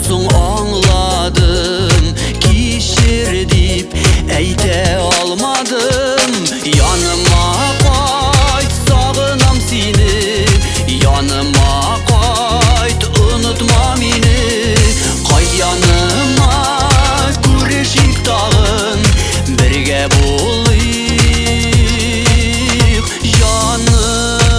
so'ng angladım, kechir deb ayta olmadim. Yanıma qayt, sog'inam seni, yanıma qayt, unutma meni. Qayt yanıma, ko'rishik tag'in, birga bo'laylik jonim.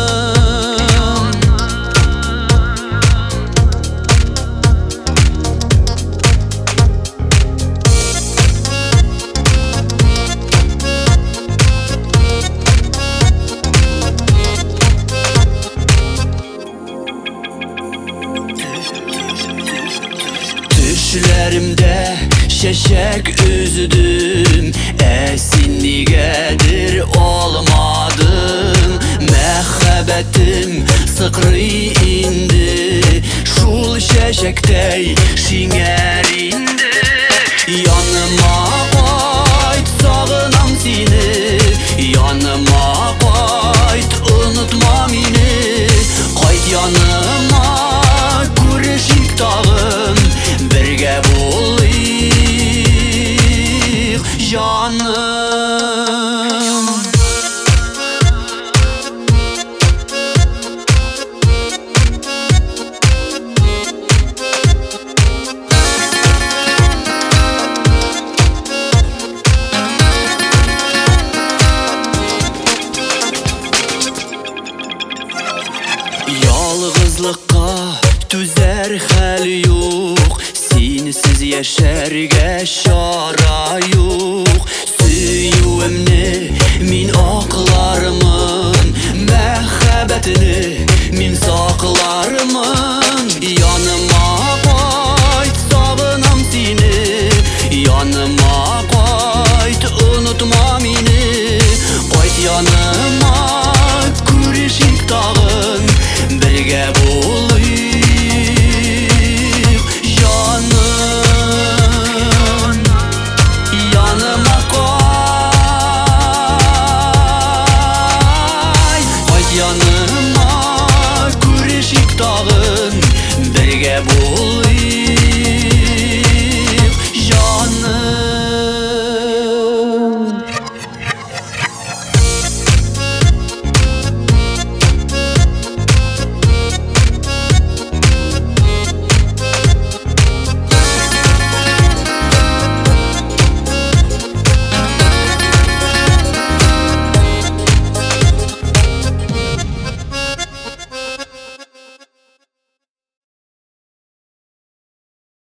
Düşlerimde şeşek üzdüm, esin nigedir olmadım. Məhəbbətim sıqrı indi, şul şeşektey şinger indi. Yanıma qayt, sog'inam seni, yanıma qayt, unutma meni. Qayt yanıma, ko'rishik tag'in, birga bo'laylik jonim. Yalg'izlikqa tuzar hal yo'q, sensiz yasharga chora yo'q. Suyuvimni men oqlarman, məhəbbətini men saqlarman.